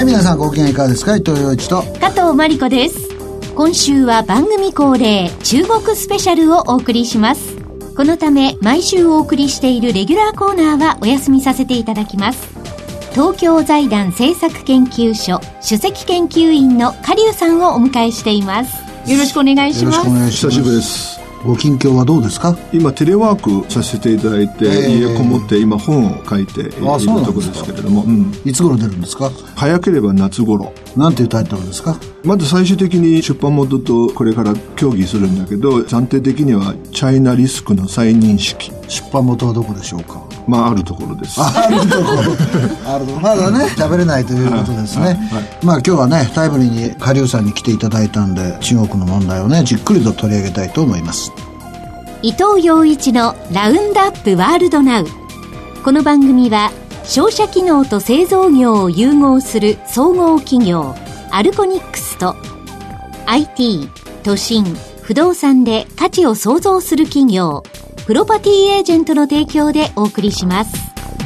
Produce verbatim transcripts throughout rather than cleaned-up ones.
、皆さんご機嫌いかがですか。伊藤洋一と加藤真理子です。今週は番組恒例中国スペシャルをお送りします。このため毎週お送りしているレギュラーコーナーはお休みさせていただきます。東京財団政策研究所首席研究員の加龍さんをお迎えしています。よろしくお願いします。よろしくお願いします。 久しぶりです。 ご近況はどうですか。 今テレワークさせていただいて、えー、家こもって今本を書いているところですけれども、うん、 いつ頃出るんですか。 早ければ夏頃。 なんていうタイトルですか。 まず最終的に出版元とこれから協議するんだけど、暫定的にはチャイナリスクの再認識。 出版元はどこでしょうか。 まああるところです。 あるところあるところまだね喋れないということですね、はいはいはい、まあ今日はねタイムリーに加龍さんに来ていただいたんで、中国の問題をねじっくりと取り上げたいと思います。 伊藤洋一のラウンドアップワールドナウ。この番組は商社機能と製造業を融合する総合企業アルコニックスと アイティー、都心、不動産で価値を創造する企業プロパティエージェントの提供でお送りします。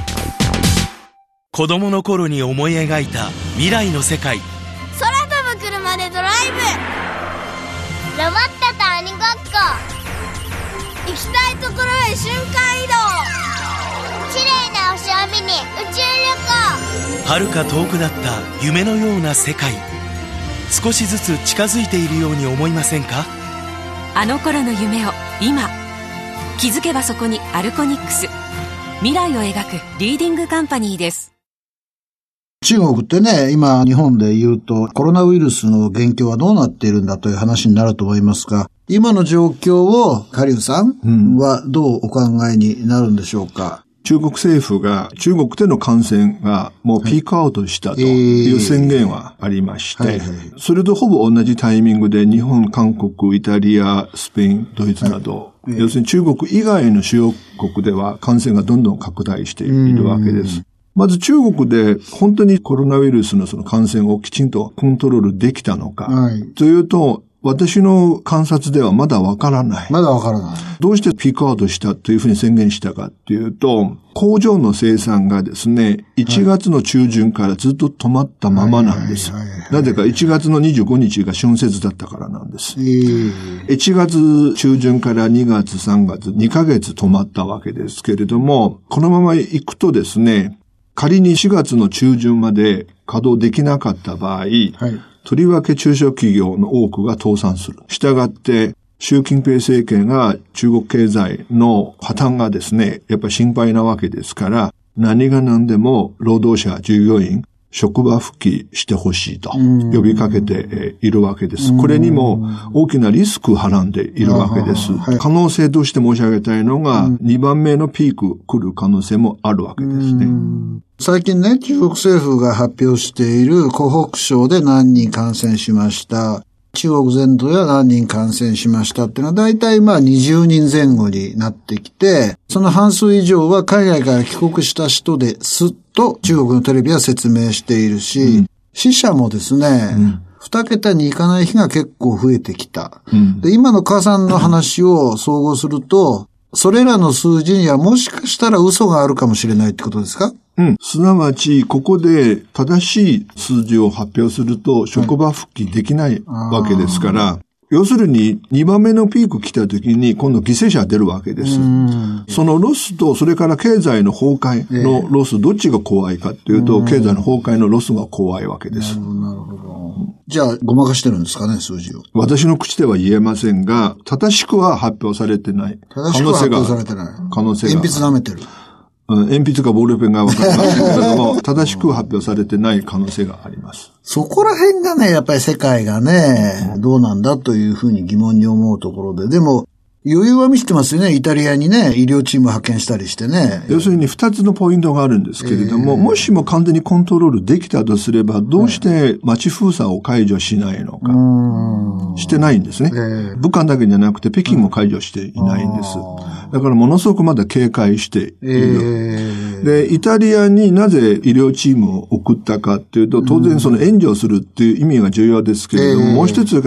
子供の頃に思い描いた未来の世界。 空飛ぶ車でドライブ。ロボットと鬼ごっこ。行きたいところへ瞬間移動。綺麗な星を見に宇宙旅行。 遥か遠くなった夢のような世界。少しずつ近づいているように思いませんか。 あの頃の夢を今、気づけばそこにアルコニックス。未来を描くリーディングカンパニーです。 中国ってね、今日本で言うとコロナウイルスの現況はどうなっているんだという話になると思いますが、今の状況を加龍さんはどうお考えになるんでしょうか。 中国政府が中国での感染がもうピークアウトしたという宣言はありまして、はいはいはい、それとほぼ同じタイミングで日本、韓国、イタリア、スペイン、ドイツなど、はい、要するに中国以外の主要国では感染がどんどん拡大しているわけです。まず中国で本当にコロナウイルスのその感染をきちんとコントロールできたのか、はい、というと私の観察ではまだわからない。 まだわからない。 どうしてピークアウトしたというふうに宣言したかっていうと、工場の生産がですね、いちがつの中旬からずっと止まったままなんです。なぜかいちがつのにじゅうごにちが春節だったからなんです。いちがつ中旬からにがつ、さんがつ、にかげつ止まったわけですけれども、このまま行くとですね、仮にしがつの中旬まで稼働できなかった場合、はい、とりわけ中小企業の多くが倒産する。したがって、習近平政権が中国経済の破綻がですね、やっぱり心配なわけですから、何が何でも労働者、従業員、職場復帰してほしいと呼びかけているわけです。これにも大きなリスクをはらんでいるわけです。可能性として申し上げたいのが、にばんめのピーク来る可能性もあるわけですね。 最近ね、中国政府が発表している湖北省で何人感染しました。中国全土では何人感染しましたっていうのは大体まあにじゅうにんぜん後になってきて、その半数以上は海外から帰国した人ですと中国のテレビは説明しているし、うん、死者もですね、うん、に桁に行かない日が結構増えてきた。うん、で、今の母さんの話を総合すると、それらの数字にはもしかしたら嘘があるかもしれないってことですか？ うん。すなわち、ここで正しい数字を発表すると、職場復帰できないわけですから、はい、要するに、にばんめのピーク来た時に、今度犠牲者が出るわけです。そのロスと、それから経済の崩壊のロス、えー、どっちが怖いかっていうと、経済の崩壊のロスが怖いわけです。 なるほど、なるほど。じゃあ、ごまかしてるんですかね、数字を。 私の口では言えませんが、正しくは発表されてない。 正しくは発表されてない。 可能性が。 鉛筆舐めてる。 鉛筆かボールペンがわかりませんけれども、正しく発表されてない可能性があります。 そこら辺がね、やっぱり世界がね、どうなんだというふうに疑問に思うところで、でも、余裕は見せてますよね。イタリアにね、医療チーム派遣したりしてね。 要するに二つのポイントがあるんですけれども、えー、もしも完全にコントロールできたとすれば、どうして街封鎖を解除しないのか。はい、してないんですね、えー。武漢だけじゃなくて北京も解除していないんです。だからものすごくまだ警戒している。えー、で、イタリアになぜ医療チームを送ったかっていうと、当然その援助するっていう意味が重要ですけれども、えー、もう一つが、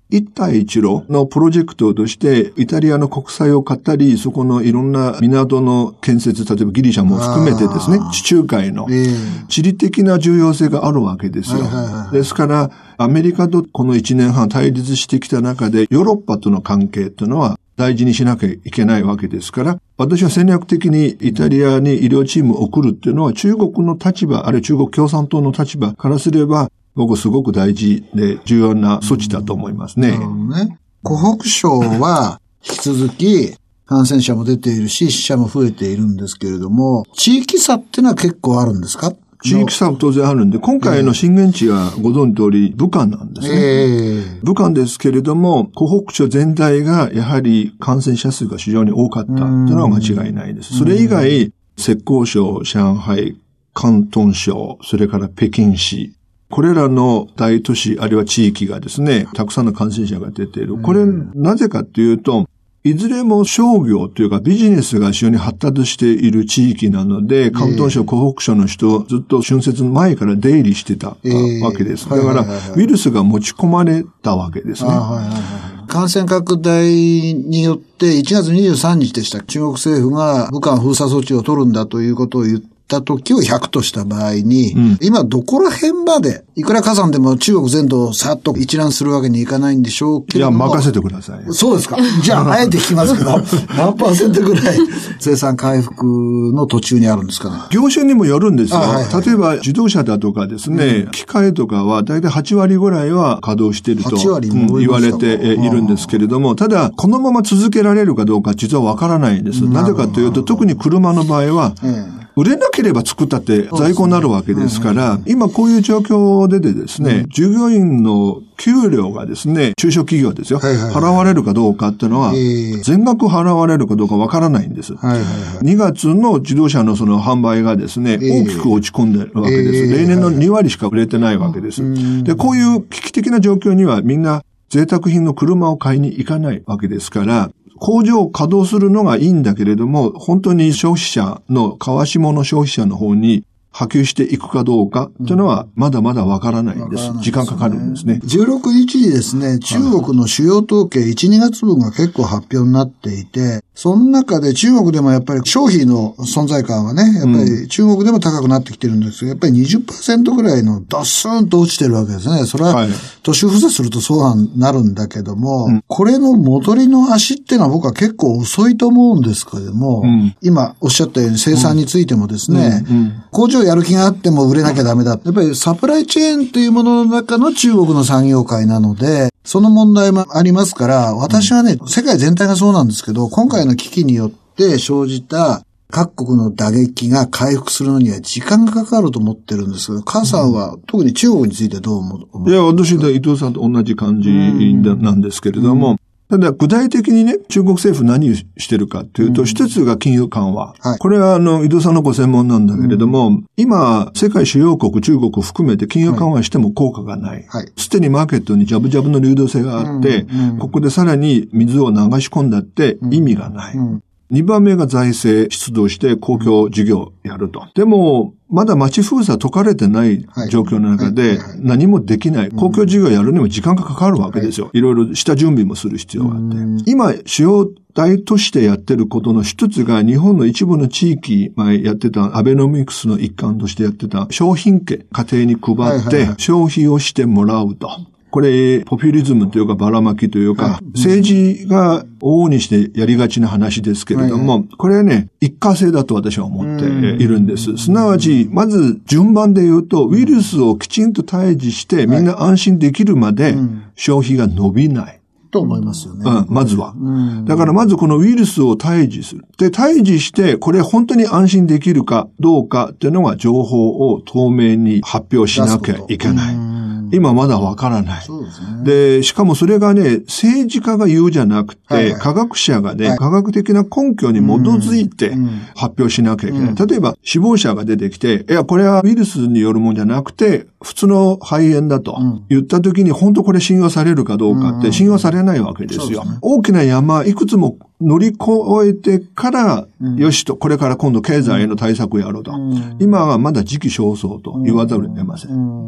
一帯一路のプロジェクトとして、イタリアの国債を買ったり、そこのいろんな港の建設、例えばギリシャも含めてですね、地中海の地理的な重要性があるわけですよ。ですから、アメリカとこのいちねんはん対立してきた中で、ヨーロッパとの関係というのは大事にしなきゃいけないわけですから、私は戦略的にイタリアに医療チームを送るっていうのは、中国の立場、あるいは中国共産党の立場からすれば、僕すごく大事で重要な措置だと思いますね。 ね、湖北省は引き続き感染者も出ているし、死者も増えているんですけれども、地域差っていうのは結構あるんですか？ 地域差も当然あるんで、今回の震源地はご存知通り武漢なんですね。えー、武漢ですけれども、湖北省全体がやはり感染者数が非常に多かったというのは間違いないです。それ以外、浙江省、上海、広東省、それから北京市、これらの大都市あるいは地域がですね、たくさんの感染者が出ている。これなぜかというと、いずれも商業というかビジネスが非常に発達している地域なので、広東省、湖北省の人、ずっと春節の前から出入りしてたわけです。だから、ウイルスが持ち込まれたわけですね。 感染拡大によっていちがつにじゅうさんにちでした。中国政府が武漢封鎖措置を取るんだということを言って、た時をひゃくとした場合に、うん、今どこら辺まで、いくら火山でも中国全土をさっと一覧するわけにいかないんでしょうけども。 いや、任せてください。 そうですか。じゃあ、あえて聞きますけど、何パーセントぐらい生産回復の途中にあるんですかね。 業種にもよるんですよ。はいはい、例えば自動車だとかですね、うん、機械とかはだいたいはちわりぐらいは稼働していると言われているんですけれども、ただ、このまま続けられるかどうか実はわからないんです。なぜかというと、特に車の場合は、うん売れなければ作ったって在庫になるわけですから、今こういう状況でですね、従業員の給料がですね、中小企業ですよ、払われるかどうかっていうのは、全額払われるかどうかわからないんです。にがつの自動車のその販売がですね、大きく落ち込んでるわけです。例年のにわりしか売れてないわけです。で、こういう危機的な状況にはみんな贅沢品の車を買いに行かないわけですから、工場を稼働するのがいいんだけれども、本当に消費者の、川下の消費者の方に波及していくかどうかというのはまだまだわからないんです。時間かかるんですね。 じゅうろくにちにですね、中国の主要統計いち、にがつぶんが結構発表になっていて、その中で中国でもやっぱり消費の存在感はね、やっぱり中国でも高くなってきてるんですけど、やっぱり にじゅっパーセント ぐらいのドスーンと落ちてるわけですね。それは都市封鎖するとそうなるんだけども、うん、これの戻りの足っていうのは僕は結構遅いと思うんですけれども、うん、今おっしゃったように生産についてもですね、うんうん、工場やる気があっても売れなきゃダメだ。やっぱりサプライチェーンというものの中の中国の産業界なので、その問題もありますから、私はね、うん、世界全体がそうなんですけど、今回の危機によって生じた各国の打撃が回復するのには時間がかかると思ってるんですけど、母さんは特に中国についてどう思う？ いや、私は伊藤さんと同じ感じなんですけれども、ただ具体的にね、中国政府何をしてるかというと、一つが金融緩和。はい、これはあの、伊藤さんのご専門なんだけれども、うん、今、世界主要国、中国を含めて金融緩和しても効果がない。はい、すでにマーケットにジャブジャブの流動性があって、うんうん、ここでさらに水を流し込んだって意味がない。うんうんにばんめが財政出動して公共事業やると。でも、まだ町封鎖解かれてない状況の中で何もできない。公共事業やるにも時間がかかるわけですよ。いろいろ下準備もする必要があって。今、主要大都市でやってることの一つが日本の一部の地域前やってたアベノミクスの一環としてやってた商品券家庭に配って消費をしてもらうと。これ、ポピュリズムというかばらまきというか、はい、政治が往々にしてやりがちな話ですけれども、はい、これはね、一過性だと私は思っているんです。すなわち、まず順番で言うと、ウイルスをきちんと退治してみんな安心できるまで消費が伸びない。 と思いますよね。 うん、まずは。だからまずこのウイルスを退治する。で、退治して、これ本当に安心できるかどうかっていうのが情報を透明に発表しなきゃいけない。今まだわからない。そうですね。で、しかもそれがね、政治家が言うじゃなくて、はいはい、科学者がね、はい、科学的な根拠に基づいて発表しなきゃいけない。例えば、死亡者が出てきて、いや、これはウイルスによるもんじゃなくて、普通の肺炎だと言ったときに、本当これ信用されるかどうかって信用されないわけですよ。すね、大きな山、いくつも乗り越えてから、うん、よしと、これから今度経済への対策をやろうと。うん、今はまだ時期尚早と言わざるを得ません。うんうん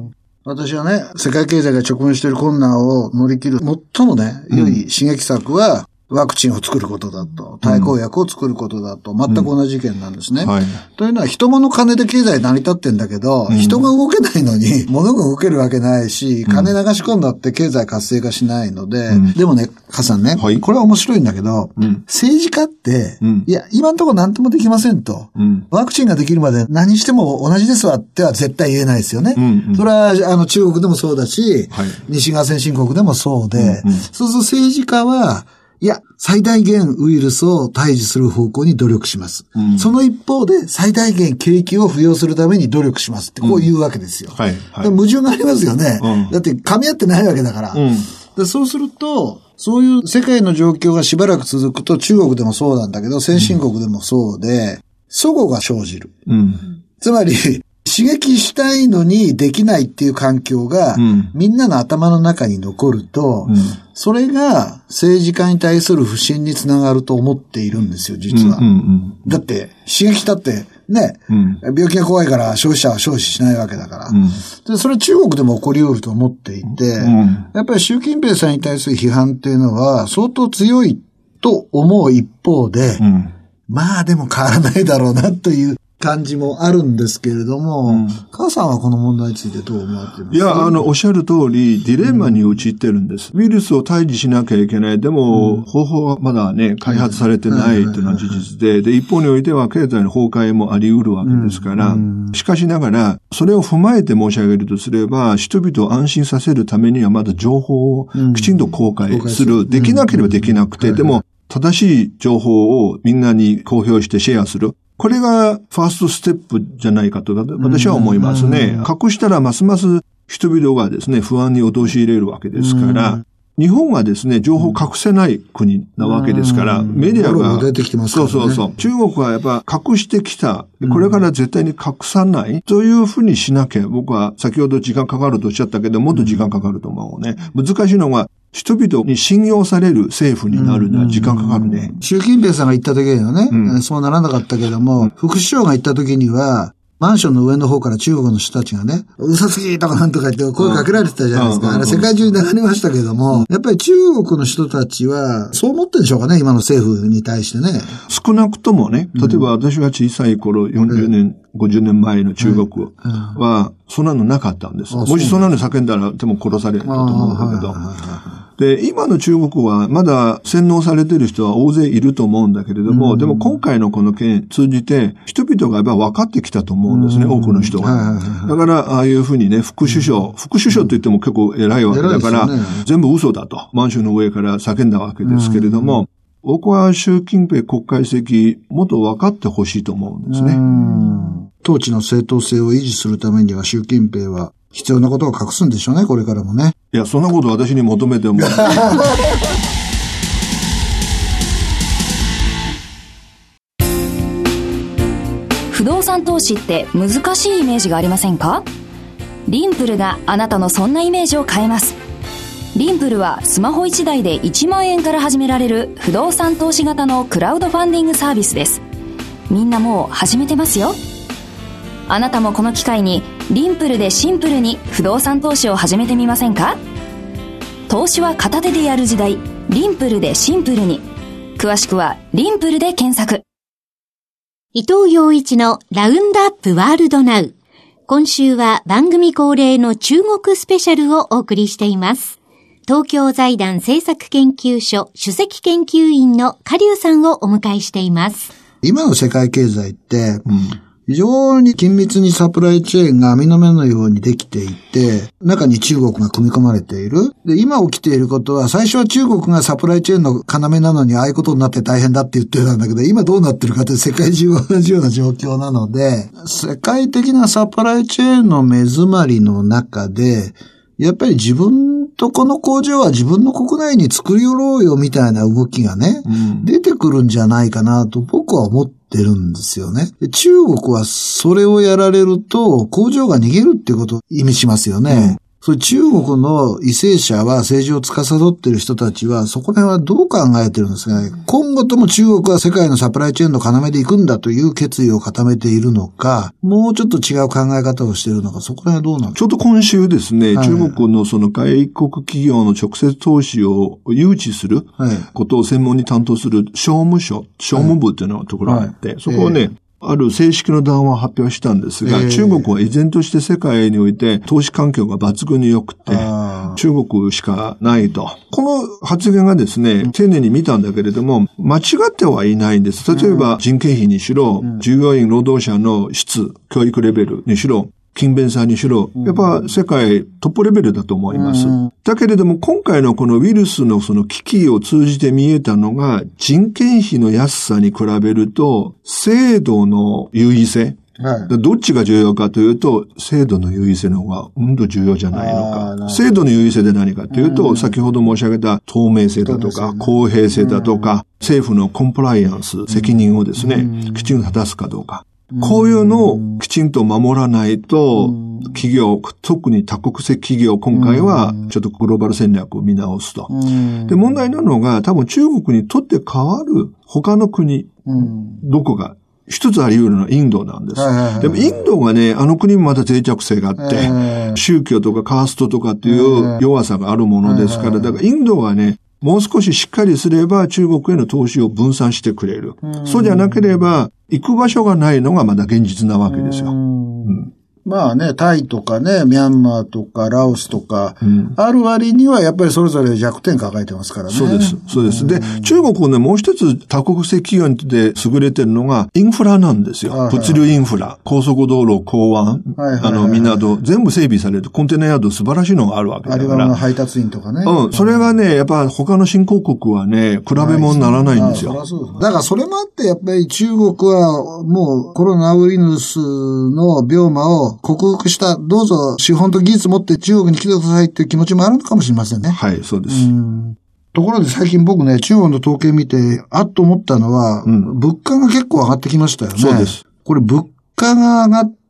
私はね、世界経済が直面している困難を乗り切る最もね、良い刺激策は、ワクチンを作ることだと、対抗薬を作ることだと、全く同じ意見なんですね。うんはい、というのは、人物金で経済成り立ってんだけど、うん、人が動けないのに、物が動けるわけないし、金流し込んだって経済活性化しないので、うん、でもね、カさんね、はい、これは面白いんだけど、うん、政治家って、うん、いや、今のところ何ともできませんと、うん、ワクチンができるまで何しても同じですわっては絶対言えないですよね。うんうん、それは、あの、中国でもそうだし、はい、西側先進国でもそうで、うんうん、そうすると政治家は、いや、最大限ウイルスを退治する方向に努力します。うん、その一方で、最大限景気を浮揚するために努力しますって、こう言うわけですよ。うんはいはい、矛盾がありますよね、うん。だって噛み合ってないわけだから。うん、でそうすると、そういう世界の状況がしばらく続くと、中国でもそうなんだけど、先進国でもそうで、齟齬が生じる。うん、つまり、刺激したいのにできないっていう環境が、うん、みんなの頭の中に残ると、うん、それが政治家に対する不信につながると思っているんですよ、実は。うんうんうん、だって、刺激したって、ね、うん、病気が怖いから消費者は消費しないわけだから。うん、でそれは中国でも起こり得ると思っていて、うん、やっぱり習近平さんに対する批判っていうのは相当強いと思う一方で、うん、まあでも変わらないだろうなという感じもあるんですけれども、うん、母さんはこの問題についてどう思われていますか？ いや、あの、おっしゃる通り、ディレンマに陥ってるんです。うん、ウイルスを退治しなきゃいけない。でも、うん、方法はまだね、開発されてないというのは事実で、で、一方においては経済の崩壊もあり得るわけですから、うんうん、しかしながら、それを踏まえて申し上げるとすれば、人々を安心させるためにはまだ情報をきちんと公開する。うん、できなければできなくて、うん、でも、正しい情報をみんなに公表してシェアする。これがファーストステップじゃないかと私は思いますね。隠したらますます人々がですね、不安に陥れるわけですから、日本はですね、情報を隠せない国なわけですから、メディアが、 出てきてますからね。 そうそうそう。中国はやっぱ隠してきた、これから絶対に隠さないというふうにしなきゃ、僕は先ほど時間かかるとおっしゃったけど、もっと時間かかると思うね。難しいのは、人々に信用される政府になるのは時間かかるね。 習近平さんが言った時にはね、うん、そうならなかったけども、副首相が言った時には、マンションの上の方から中国の人たちがね、うさすぎとかなんとか言って声かけられてたじゃないですか。あれ世界中に流れましたけども、やっぱり中国の人たちはそう思ってるんでしょうかね、今の政府に対してね。 少なくともね、例えば私が小さい頃、よんじゅうねん、ごじゅうねんまえの中国は、そんなのなかったんです。もしそんなの叫んだら、でも殺されると思うんだけど。で、今の中国はまだ洗脳されている人は大勢いると思うんだけれども、うん、でも今回のこの件通じて人々がやっぱ分かってきたと思うんですね、うん、多くの人が。だからああいうふうにね、副首相、副首相と言っても結構偉いわけだから、ね、全部嘘だと、マンションの上から叫んだわけですけれども、うん、僕は習近平国家主席、もっと分かってほしいと思うんですね。うん、 統治の正当性を維持するためには習近平は必要なことを隠すんでしょうね、これからもね。 いや、そんなこと私に求めても。 不動産投資って難しいイメージがありませんか？リンプルがあなたのそんなイメージを変えます。リンプルはスマホいちだいでいちまんえんから始められる不動産投資型のクラウドファンディングサービスです。みんなもう始めてますよ。あなたもこの機会にリンプルでシンプルに不動産投資を始めてみませんか？投資は片手でやる時代、リンプルでシンプルに。詳しくはリンプルで検索。 伊藤洋一のラウンドアップワールドナウ。今週は番組恒例の中国スペシャルをお送りしています。東京財団政策研究所首席研究員の加龍さんをお迎えしています。 今の世界経済って、うん、非常に緊密にサプライチェーンが網の目のようにできていて、中に中国が組み込まれている。で、今起きていることは、最初は中国がサプライチェーンの要なのに、ああいうことになって大変だって言ってたんだけど、今どうなってるかって世界中同じような状況なので、世界的なサプライチェーンの目詰まりの中で、やっぱり自分とこの工場は自分の国内に作り寄ろうよみたいな動きがね、うん、出てくるんじゃないかなと僕は思ってるんですよね。中国はそれをやられると工場が逃げるっていうことを意味しますよね。 そう中国の為政者は政治を司っている人たちはそこら辺はどう考えてるんですかね。今後とも中国は世界のサプライチェーンの要でいくんだという決意を固めているのか、もうちょっと違う考え方をしているのか、そこら辺はどうなんですか。 ちょっと今週ですね、 はい、 中国のその外国企業の直接投資を誘致することを専門に担当する商務省、商務部っていうのところがあって、はい、そこをね、えーある正式の談話を発表したんですが、えー、中国は依然として世界において投資環境が抜群に良くて、中国しかないと。この発言がですね、丁寧に見たんだけれども、間違ってはいないんです。例えば人件費にしろ、うん、従業員労働者の質、教育レベルにしろ、勤勉さにしろ、やっぱ世界トップレベルだと思います。うん、だけれども今回のこのウイルスのその危機を通じて見えたのが人件費の安さに比べると制度の優位性。はい、どっちが重要かというと、制度の優位性の方がうんと重要じゃないのか。制度の優位性で何かというと、うん、先ほど申し上げた透明性だとか、公平性だとか、うん、政府のコンプライアンス、責任をですね、うん、きちんと果たすかどうか。こういうのをきちんと守らないと、企業、特に多国籍企業、今回はちょっとグローバル戦略を見直すと。で、問題なのが多分中国にとって変わる他の国、どこが一つあり得るのはインドなんです。でもインドがね、あの国もまた脆弱性があって、宗教とかカーストとかっていう弱さがあるものですから、だからインドはね、もう少ししっかりすれば中国への投資を分散してくれる。そうじゃなければ、行く場所がないのがまだ現実なわけですよ。うんまあね、タイとかね、ミャンマーとかラオスとか、うん、ある割にはやっぱりそれぞれ弱点抱えてますからね。 そうです。そうです。で、中国ね、もう一つ多国籍企業で優れてるのがインフラなんですよ。はいはいはい、物流インフラ、高速道路、港湾、はいはいはい、あの、港、全部整備されて、コンテナヤード素晴らしいのがあるわけだから。あれは配達員とかね。 うん。それがね、やっぱ他の新興国はね、比べ物にならないんですよ。 ああそうです。だからそれもあって、やっぱり中国はもうコロナウイルスの病魔を克服した、どうぞ資本と技術持って中国に来てくださいっていう気持ちもあるのかもしれませんね。 はい、そうです。うんところで最近僕ね、中国の統計見て、あっと思ったのは、うん、物価が結構上がってきましたよね。 そうです。 これ物価が上がって、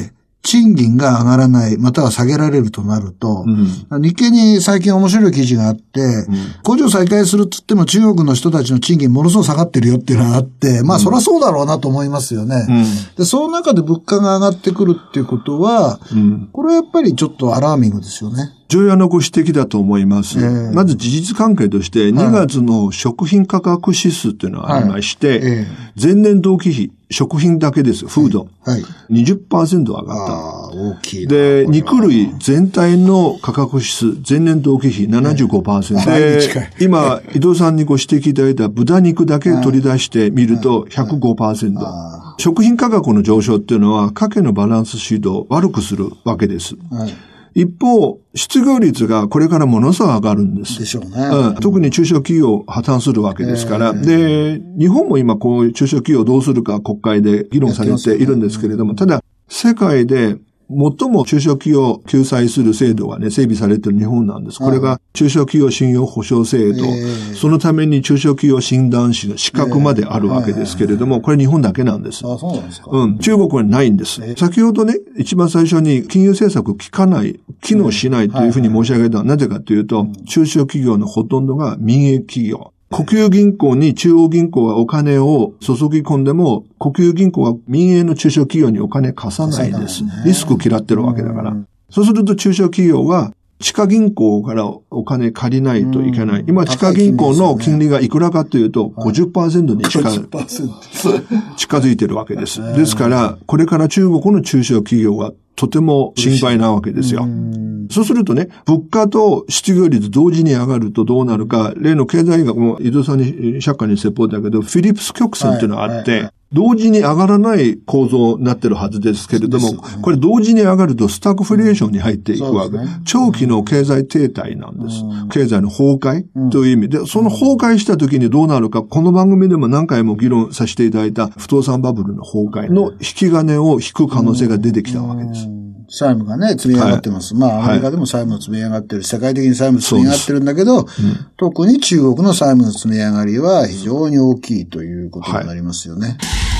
賃金が上がらない、または下げられるとなると、うん、日経に最近面白い記事があって、うん、工場再開するって言っても中国の人たちの賃金ものすごく下がってるよっていうのがあって、まあそりゃそうだろうなと思いますよね。うん、で、その中で物価が上がってくるっていうことは、うん、これはやっぱりちょっとアラーミングですよね。 重要なご指摘だと思います。えー、まず事実関係としてにがつの食品価格指数というのがありまして、はいえー、前年同期比、食品だけです。フード。はいはい、にじゅっパーセント 上がった。 あ大きいな。 で、肉類全体の価格指数、前年同期比 ななじゅうごパーセント。で、今、伊藤さんにご指摘いただいた豚肉だけ取り出してみると ひゃくごパーセント。食品価格の上昇っていうのは、家計のバランスシートを悪くするわけです。はい一方、失業率がこれからものすごく上がるんです。 でしょうね。 うん、特に中小企業破綻するわけですから。えー、で、日本も今こういう中小企業をどうするか国会で議論されているんですけれども、ただ世界で最も中小企業を救済する制度がね、整備されている日本なんです。これが中小企業信用保証制度。えー、そのために中小企業診断士の資格まであるわけですけれども、これ日本だけなんです。 あ、そうなんですか。 うん。中国はないんです。えー、先ほどね、一番最初に金融政策効かない、機能しないというふうに申し上げたのはなぜかというと、中小企業のほとんどが民営企業。国有銀行に中央銀行がお金を注ぎ込んでも、国有銀行は民営の中小企業にお金貸さないんです。リスクを嫌ってるわけだから。そうすると中小企業は地下銀行からお金借りないといけない。今地下銀行の金利がいくらかというと ごじゅっパーセント に近づ、近づいてるわけです。ですから、これから中国の中小企業はとても心配なわけですよ。そうするとね、物価と失業率同時に上がるとどうなるか、例の経済学も伊藤さんに社会に説法だけど、フィリップス曲線っていうのがあって、はいはいはい、同時に上がらない構造になってるはずですけれども、ね、これ同時に上がるとスタグフレーションに入っていくわけ。ね、長期の経済停滞なんです。経済の崩壊という意味で、その崩壊した時にどうなるか、この番組でも何回も議論させていただいた不動産バブルの崩壊の引き金を引く可能性が出てきたわけです。 債務がね、積み上がってます。はい、まあ、アメリカでも債務が積み上がってる。世界的に債務積み上がってるんだけど、うん、特に中国の債務の積み上がりは非常に大きいということになりますよね。はい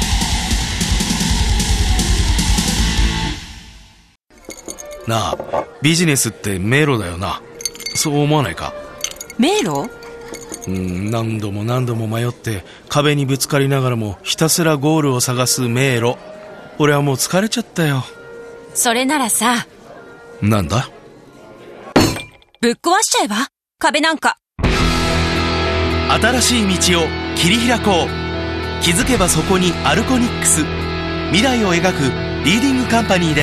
なあ、 ビジネスって迷路だよな。そう思わないか？ 迷路？ うん、何度も何度も迷って壁にぶつかりながらもひたすらゴールを探す迷路。俺はもう疲れちゃったよ。 それならさ、 なんだ？ ぶっ壊しちゃえば？壁なんか。 新しい道を切り開こう。気づけばそこにアルコニックス。未来を描くリーディングカンパニーです。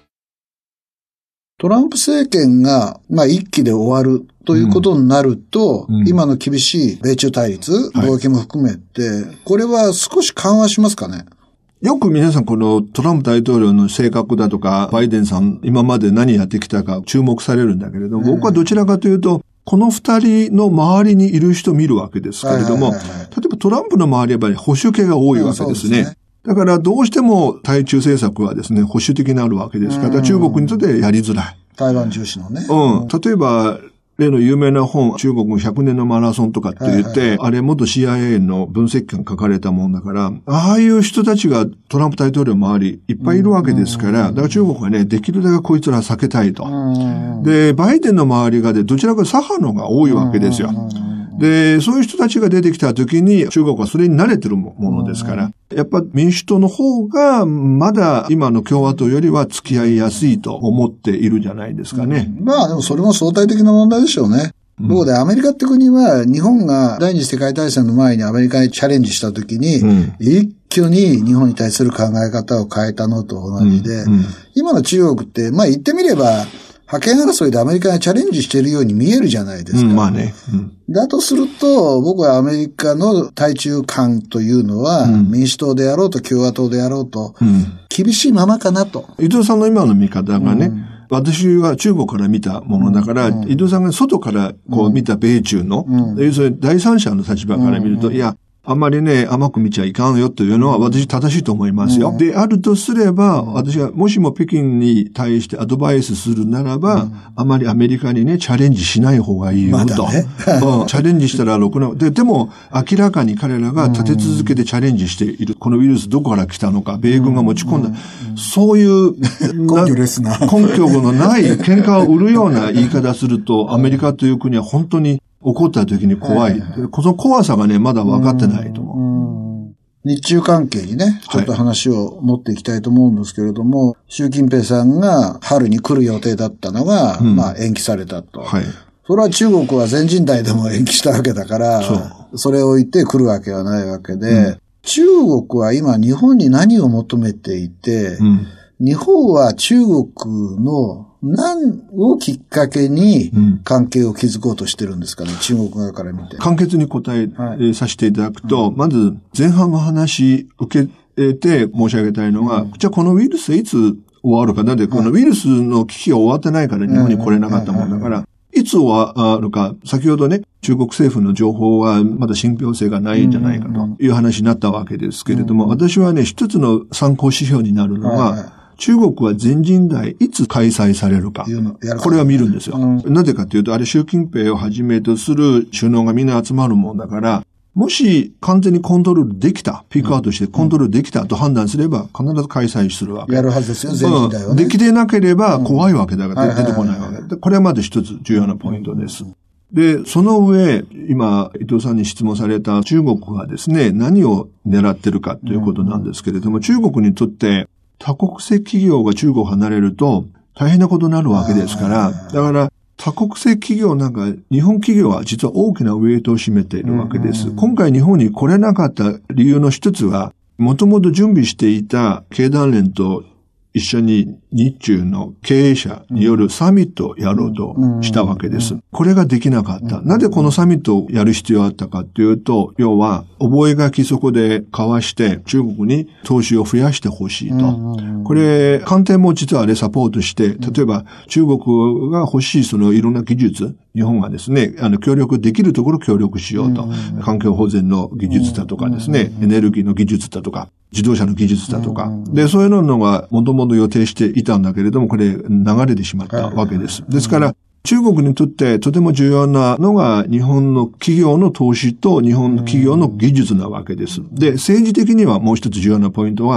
トランプ政権が、まあ一期で終わるということになると、うん、今の厳しい米中対立、貿易も含めて、はい、これは少し緩和しますかね？ よく皆さんこのトランプ大統領の性格だとか、バイデンさん今まで何やってきたか注目されるんだけれども、うん、僕はどちらかというと、この二人の周りにいる人を見るわけですけれども、はいはいはいはい、例えばトランプの周りはやっぱり保守系が多いわけですね。うん、そうですね。だからどうしても対中政策はですね、保守的になるわけですから、中国にとってやりづらい。 台湾重視のね。 うん。例えば、例の有名な本、中国ひゃくねんのマラソンとかって言って、はいはいはい、あれ元 シーアイエー の分析官書かれたもんだから、ああいう人たちがトランプ大統領周りいっぱいいるわけですから、だから中国はね、できるだけこいつら避けたいと。で、バイデンの周りがで、どちらか左派のが多いわけですよ。で、そういう人たちが出てきたときに、中国はそれに慣れてるものですから、やっぱ民主党の方が、まだ今の共和党よりは付き合いやすいと思っているじゃないですかね。 うん、まあでもそれも相対的な問題でしょうね。うん、どうでアメリカって国は、日本が第二次世界大戦の前にアメリカにチャレンジしたときに、うん、一挙に日本に対する考え方を変えたのと同じで、うんうん、今の中国って、まあ言ってみれば、覇権争いでアメリカにチャレンジしているように見えるじゃないですか。 うん、まあね。うん、 だとすると、僕はアメリカの対中間というのは、うん、民主党であろうと共和党であろうと、うん、厳しいままかなと。 伊藤さんの今の見方がね、うん、私は中国から見たものだから、うん、伊藤さんが外からこう見た米中の、うん、要するに第三者の立場から見ると、うん、いや、あんまりね、甘く見ちゃいかんよというのは私正しいと思いますよ。うん、で、あるとすれば、私がもしも北京に対してアドバイスするならば、うん、あまりアメリカにね、チャレンジしない方がいいよと。まだねうん、チャレンジしたらろくな、で、でも明らかに彼らが立て続けてチャレンジしている。このウイルスどこから来たのか、米軍が持ち込んだ。うんうん、そういう根拠ですな。 根拠のない喧嘩を売るような言い方すると、アメリカという国は本当に起こった時に怖い。この怖さがね、まだ分かってないと思う。 日中関係にね、ちょっと話を持っていきたいと思うんですけれども、はい、習近平さんが春に来る予定だったのが、うん、まあ延期されたと。はい。それは中国は全人代でも延期したわけだから、そう。それを言って来るわけはないわけで、うん、中国は今日本に何を求めていて、うん、日本は中国の何をきっかけに関係を築こうとしてるんですかね、うん、中国側から見て。 簡潔に答え、はい、させていただくと、うん、まず前半の話受けて申し上げたいのが、うん、じゃあこのウイルスいつ終わるか。なんでこのウイルスの危機が終わってないから日本に来れなかったもんだから、いつ終わるか、先ほどね、中国政府の情報はまだ信憑性がないんじゃないかという話になったわけですけれども、うんうん、私はね、一つの参考指標になるのは、はいはい、中国は全人代いつ開催されるか。これは見るんですよ。うん、なぜかというと、あれ習近平をはじめとする首脳がみんな集まるもんだから、もし完全にコントロールできた、ピークアウトしてコントロールできたと判断すれば必ず開催するわけ。 やるはずですよ、全人代はね。 できてなければ怖いわけだから出てこないわけ。これはまず一つ重要なポイントです。で、その上、今、伊藤さんに質問された中国はですね、何を狙ってるかということなんですけれども、中国にとって多国籍企業が中国を離れると大変なことになるわけですから、だから多国籍企業なんか日本企業は実は大きなウェイトを占めているわけです。今回日本に来れなかった理由の一つは、もともと準備していた経団連と一緒に日中の経営者によるサミットをやろうとしたわけです。これができなかった。なぜこのサミットをやる必要があったかというと、要は覚書そこで交わして中国に投資を増やしてほしいと。これ、官邸も実はあれサポートして、例えば中国が欲しいそのいろんな技術、日本がですね、あの協力できるところ協力しようと。環境保全の技術だとかですね、エネルギーの技術だとか、自動車の技術だとか。で、そういうのがもともと予定していたんだけれども、これ流れてしまったわけです。ですから、中国にとってとても重要なのが日本の企業の投資と日本の企業の技術なわけです。で、政治的にはもう一つ重要なポイントは、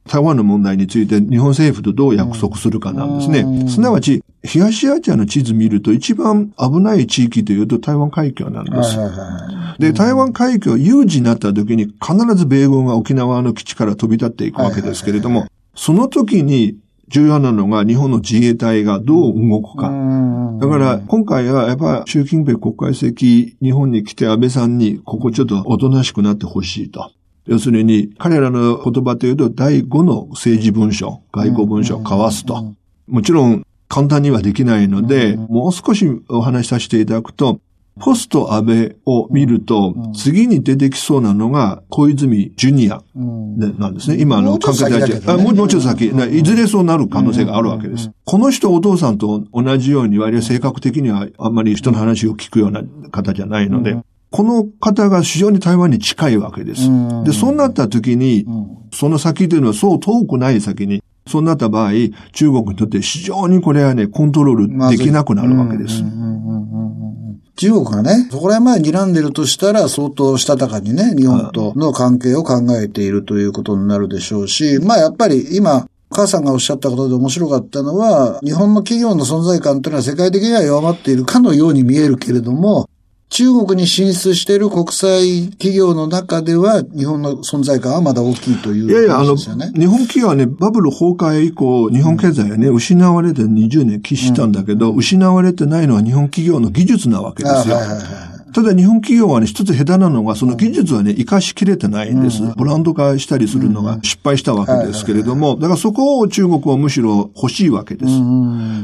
台湾の問題について日本政府とどう約束するかなんですね。すなわち、東アジアの地図見ると一番危ない地域というと台湾海峡なんです。で、台湾海峡有事になった時に必ず米軍が沖縄の基地から飛び立っていくわけですけれども、その時に重要なのが日本の自衛隊がどう動くか。だから今回はやっぱり習近平国家主席日本に来て安倍さんにここちょっとおとなしくなってほしいと。要するに彼らの言葉というと第五の政治文書、外交文書を交わすと。もちろん簡単にはできないので、もう少しお話しさせていただくと、ポスト安倍を見ると、次に出てきそうなのが小泉ジュニアなんですね。今の関係大臣。もうちょっと先。いずれそうなる可能性があるわけです。この人お父さんと同じように割合性格的にはあんまり人の話を聞くような方じゃないので、この方が非常に台湾に近いわけです。で、そうなった時に、その先というのはそう遠くない先に、そうなった場合、中国にとって非常にこれはね、コントロールできなくなるわけです。 中国がね、そこら辺まで睨んでるとしたら、相当したたかにね、日本との関係を考えているということになるでしょうし、まあやっぱり今、母さんがおっしゃったことで面白かったのは、日本の企業の存在感というのは世界的には弱まっているかのように見えるけれども、中国に進出している国際企業の中では日本の存在感はまだ大きいという話ですよね。 いやいや、あの、日本企業はね、バブル崩壊以降、日本経済はね、うん、失われてにじゅうねん喫したんだけど、うん、失われてないのは日本企業の技術なわけですよ。はいはいはい、ただ日本企業はね、一つ下手なのが、その技術はね、活かしきれてないんです。うん、ブランド化したりするのが失敗したわけですけれども、だからそこを中国はむしろ欲しいわけです。うん、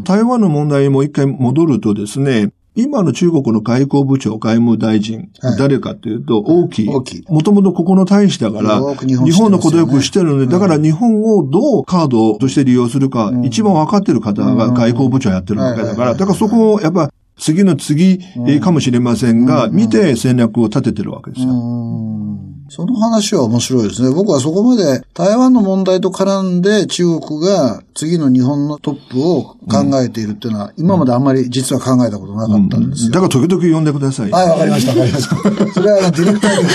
台湾の問題にもう一回戻るとですね、今の中国の外交部長、外務大臣、はい、誰かというと、王毅。もともとここの大使だから、日本、日本のことよくしてるので、だから日本をどうカードとして利用するか、うん、一番分かってる方が外交部長やってるわけだから、だからそこをやっぱ次の次かもしれませんが、見て戦略を立ててるわけですよ。 その話は面白いですね。僕はそこまで台湾の問題と絡んで中国が次の日本のトップを考えているっていうのは、今まであんまり実は考えたことなかったんですよ。 だから時々呼んでください。 はい、わかりました、わかりました。それはあのディレクターに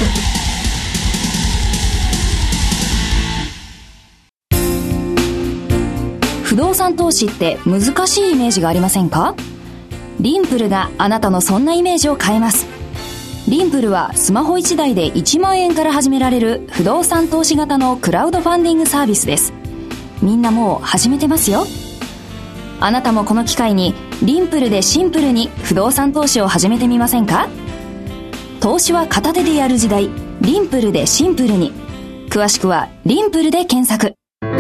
不動産投資って難しいイメージがありませんか？リンプルがあなたのそんなイメージを変えます。リンプルはスマホいちだいでいちまんえんから始められる不動産投資型のクラウドファンディングサービスです。みんなもう始めてますよ。あなたもこの機会にリンプルでシンプルに不動産投資を始めてみませんか？投資は片手でやる時代、リンプルでシンプルに。詳しくはリンプルで検索。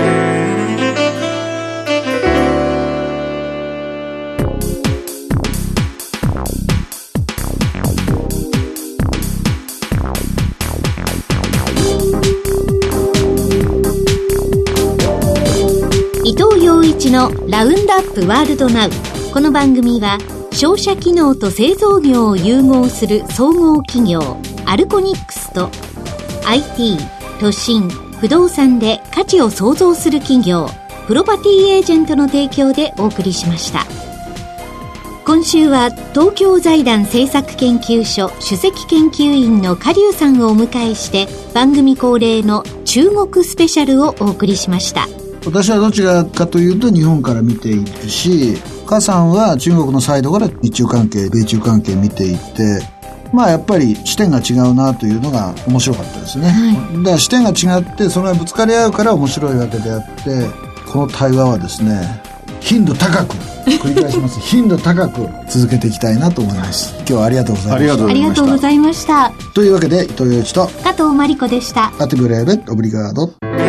伊藤洋一のラウンドアップワールドナウ。この番組は商社機能と製造業を融合する総合企業アルコニックスと アイティー、都心、不動産で価値を創造する企業プロパティエージェントの提供でお送りしました。今週は東京財団政策研究所首席研究員の加龍さんをお迎えして番組恒例の中国スペシャルをお送りしました。 私はどちらかというと日本から見ているし、加さんは中国のサイドから日中関係、米中関係見ていて、まあやっぱり視点が違うなというのが面白かったですね。はい、だから視点が違ってそれがぶつかり合うから面白いわけであって、この対話はですね、頻度高く、繰り返します。頻度高く続けていきたいなと思います。今日はありがとうございました。 ありがとうございました。 というわけで伊藤洋一と加藤真理子でした。 アティブレーベオブリガード。